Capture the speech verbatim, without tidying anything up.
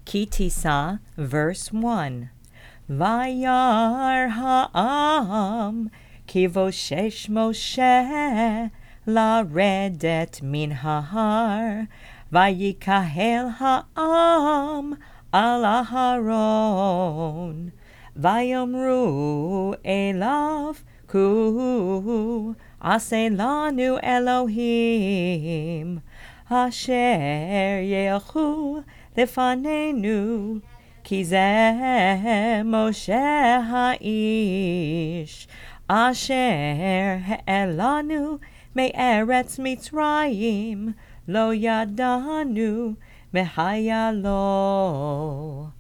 Kitisa, verse one. Vayar ha'am kivoshesh Moshe laredet min hahar vayikahel ha'am al Aharon vayomru elav ku aseh lanu Elohim asher yechu lefanenu ki zeh Moshe ha'ish asher ha'elanu me'eretz Mitzrayim lo yadanu mehayalo.